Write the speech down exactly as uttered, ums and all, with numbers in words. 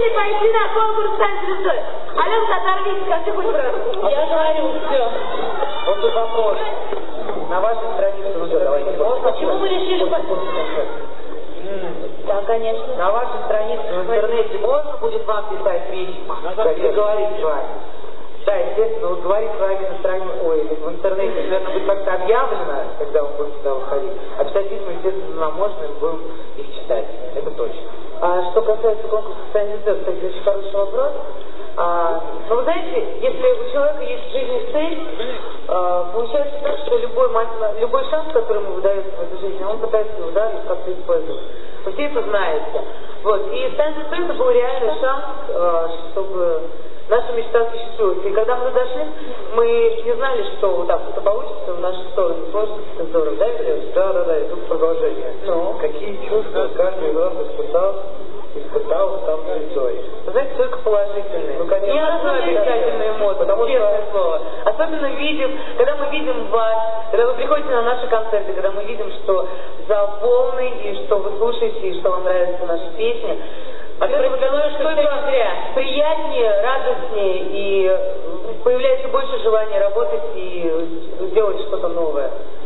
хотели пойти на конкурс «Стань звездой». Аленка, оторвись, скажи хоть раз. Я говорю, все. Вот тут вопрос. На вашей странице, ну что, давайте. Почему вы решили... Да, конечно. На вашей странице в интернете можно будет вам писать письма, как и говорить с вами? Да, естественно, вот говорить с вами на странице, ой, в интернете, наверное, будет как-то объявлено, когда вы будете туда выходить. А писать письма, естественно, нам можно, и будем их читать. Это точно. А что касается конкурса «Стань звездой», кстати, очень хороший вопрос. А, но вы знаете, если у человека есть в жизни цель, а, получается так, что любой, любой шанс, который ему выдается в этой жизни, он пытается его, да, как-то использовать. Вы все это знаете. Вот. И «Стань звездой» это был реальный шанс, а, чтобы наша мечта существует. И когда мы туда дошли, мы не знали, что вот так это получится в нашу сторону. Сложно, это здорово, да, Илюш? Да, да, да, и тут продолжение. Ну? Какие чувства каждый из вас испытал? Испытал там звездой. Вы знаете, только положительные. Ну, конечно. Не отрицательные эмоции, потому честное что... слово. Особенно видим, когда мы видим вас, когда вы приходите на наши концерты, когда мы видим, что зал полный, и что вы слушаете, и что вам нравятся наши песни. А ты становишься приятнее, радостнее, и появляется больше желания работать и сделать что-то новое.